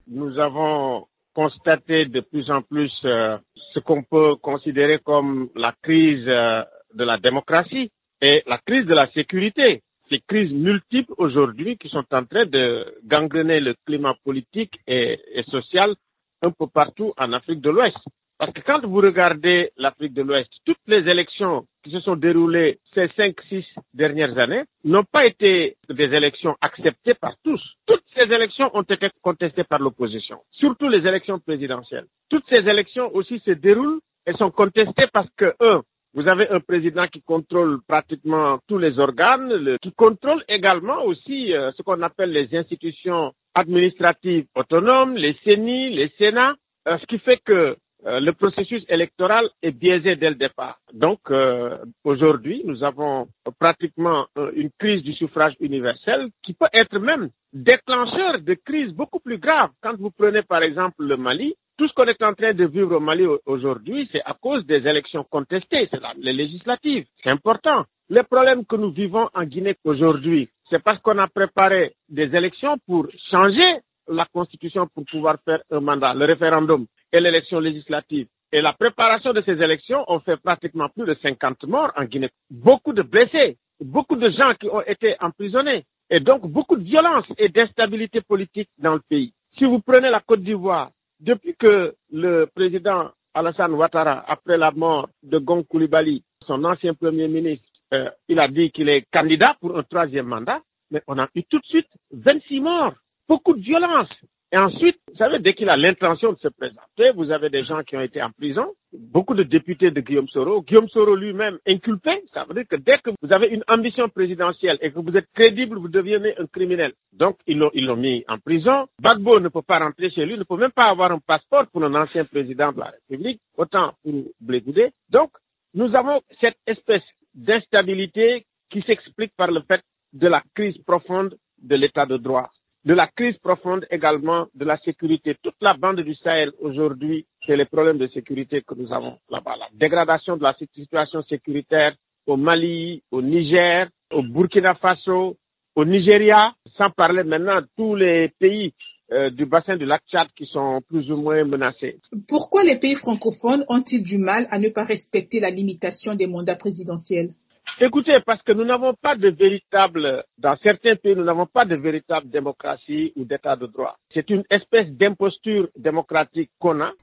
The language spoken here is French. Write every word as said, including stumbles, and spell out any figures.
nous avons constaté de plus en plus euh, ce qu'on peut considérer comme la crise euh, de la démocratie et la crise de la sécurité. Ces crises multiples aujourd'hui qui sont en train de gangréner le climat politique et, et social un peu partout en Afrique de l'Ouest. Parce que quand vous regardez l'Afrique de l'Ouest, toutes les élections qui se sont déroulées ces cinq, six dernières années n'ont pas été des élections acceptées par tous. Toutes ces élections ont été contestées par l'opposition, surtout les élections présidentielles. Toutes ces élections aussi se déroulent et sont contestées parce que, un, vous avez un président qui contrôle pratiquement tous les organes, le, qui contrôle également aussi euh, ce qu'on appelle les institutions administratives autonomes, les C E N I, les Sénats, euh, ce qui fait que euh, le processus électoral est biaisé dès le départ. Donc euh, aujourd'hui, nous avons pratiquement euh, une crise du suffrage universel qui peut être même déclencheur de crises beaucoup plus graves. Quand vous prenez par exemple le Mali, tout ce qu'on est en train de vivre au Mali aujourd'hui, c'est à cause des élections contestées, c'est là, les législatives. C'est important. Les problèmes que nous vivons en Guinée aujourd'hui, c'est parce qu'on a préparé des élections pour changer la constitution pour pouvoir faire un mandat, le référendum et l'élection législative. Et la préparation de ces élections ont fait pratiquement plus de cinquante morts en Guinée. Beaucoup de blessés, beaucoup de gens qui ont été emprisonnés. Et donc beaucoup de violence et d'instabilité politique dans le pays. Si vous prenez la Côte d'Ivoire, depuis que le président Alassane Ouattara, après la mort de Gong Coulibaly, son ancien premier ministre, euh, il a dit qu'il est candidat pour un troisième mandat, mais on a eu tout de suite vingt-six morts, beaucoup de violence. Et ensuite, vous savez, dès qu'il a l'intention de se présenter, vous avez des gens qui ont été en prison, beaucoup de députés de Guillaume Soro, Guillaume Soro lui-même inculpé, ça veut dire que dès que vous avez une ambition présidentielle et que vous êtes crédible, vous devenez un criminel. Donc, ils l'ont, ils l'ont mis en prison. Gbagbo ne peut pas rentrer chez lui, ne peut même pas avoir un passeport pour un ancien président de la République, autant pour Blé Goudé. Donc, nous avons cette espèce d'instabilité qui s'explique par le fait de la crise profonde de l'état de droit, de la crise profonde également de la sécurité. Toute la bande du Sahel aujourd'hui, c'est les problèmes de sécurité que nous avons là-bas. La dégradation de la situation sécuritaire au Mali, au Niger, au Burkina Faso, au Nigeria, sans parler maintenant de tous les pays euh, du bassin du lac Tchad qui sont plus ou moins menacés. Pourquoi les pays francophones ont-ils du mal à ne pas respecter la limitation des mandats présidentiels ? Écoutez, parce que nous n'avons pas de véritable, dans certains pays, nous n'avons pas de véritable démocratie ou d'état de droit. C'est une espèce d'imposture démocratique qu'on a.